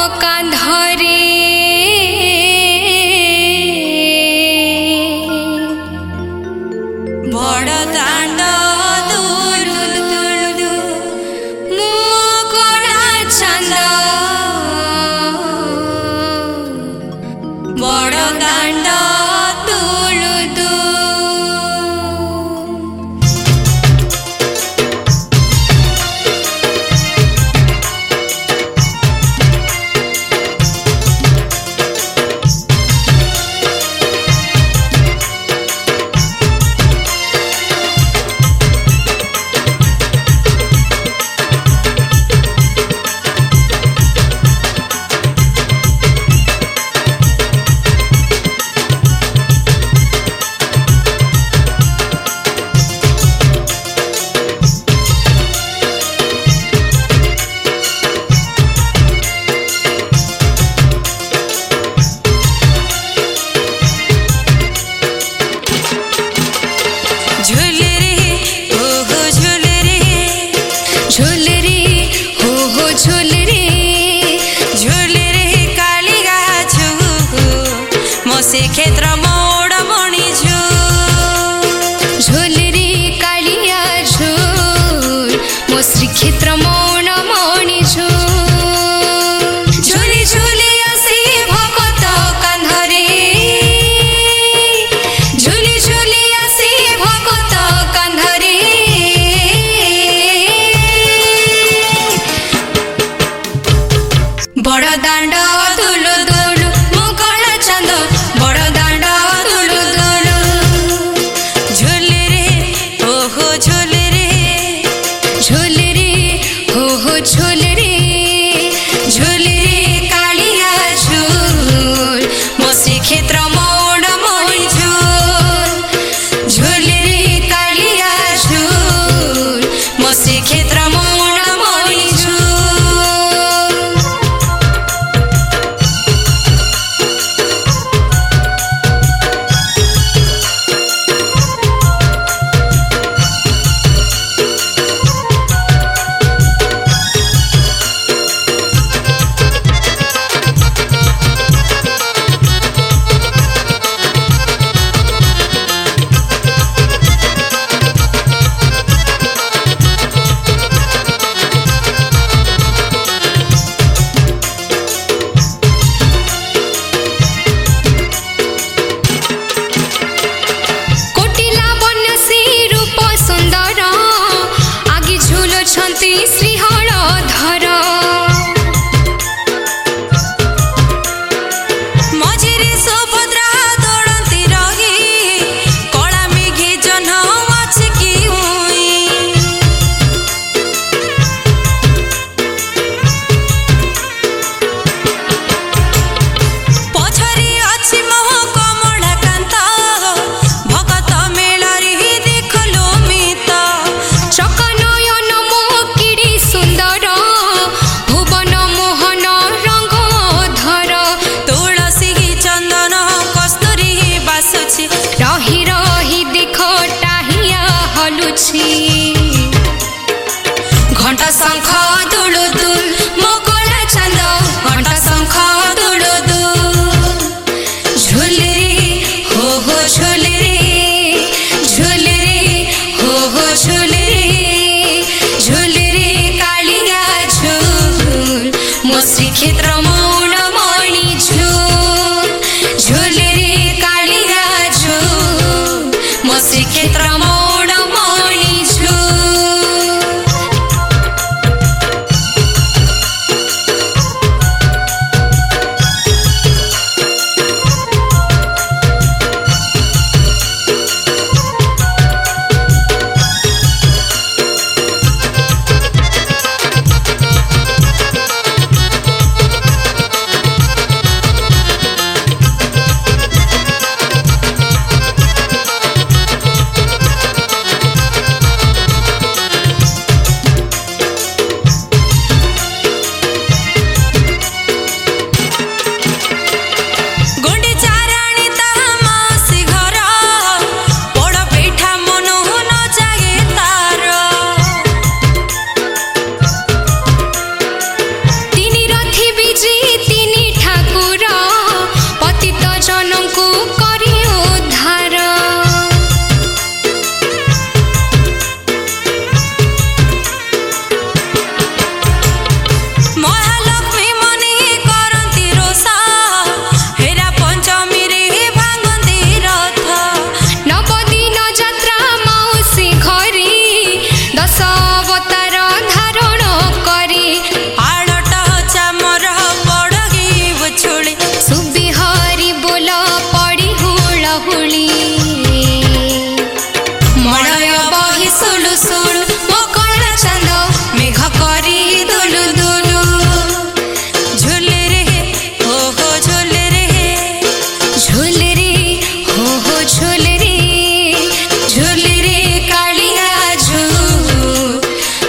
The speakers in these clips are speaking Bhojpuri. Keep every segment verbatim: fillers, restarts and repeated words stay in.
कांधरे बड़ दांड दूलु दूलु मु कणा चंद बड़ दांड दूलु दू से क्षेत्र मोड़ मणि झू झोलरी कालिया झूल मो श्री क्षेत्र मोड़ मणि झू झोली झोली आसे भगत कांधरे झोली झोली आसे भगत कांधरे बड़ दांड दुलु दुलु मु कणा चंद बड़ दांड दुलु दुलु झोले रे हो हो झोले रे झोले रे हो हो झोले रे झोले रे कालिया झूल मो श्री क्षेत्र मोड़ मणि झूल झोले रे कालिया झूल मो श्री क्षेत्र मोड़ मणि झूल श्रीहर धर मझिरे सुभद्रा दौड़ती रही कला मेघे जन आछकी हुई पछरी अछि मोह कमला कांत भगत मेलारी देखलो मित चकन सुंदर भुवन मोहन रंग धर तुलसी चंदन कस्तूरी बासुछि रही रही देख टाहिया हलुछि घंटा शंख दुलु दुल मो कणा चंद घंटा शंख दुलु दुल झोले रे हो हो झोले रे झोले रे हो हो झोले रे झोले रे कालिया झूल मो श्री क्षेत्र मोड़ मणि झूल झोले रे कालिया झूल मो श्री क्षेत्र मोड़ मणि झूल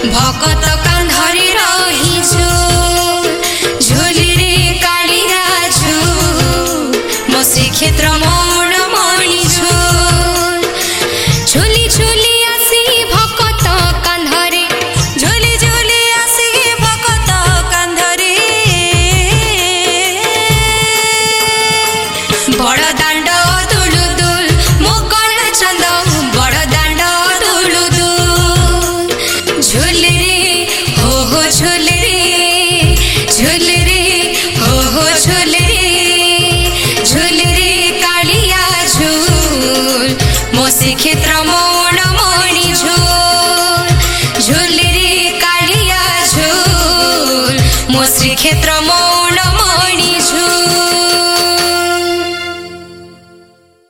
भकत कांधरी रही झोल झोल रे कालिया झोल मो श्रीक्षेत्र मौन मणि झोल झोली झोली आसी भकत कांधरे झोली झोली आसी भकत कांधरे बड़ दांड दुलु दुल मोकल चंद बड़ दांड दुलु दुल झोल रे हो हो झोल रे झोल रे हो हो झोल रे झोल रे कालिया झोल मो श्रीक्षेत्र मौन मणि झोल झोल रे कालिया झोल मो श्रीक्षेत्र मौन मणि झोल।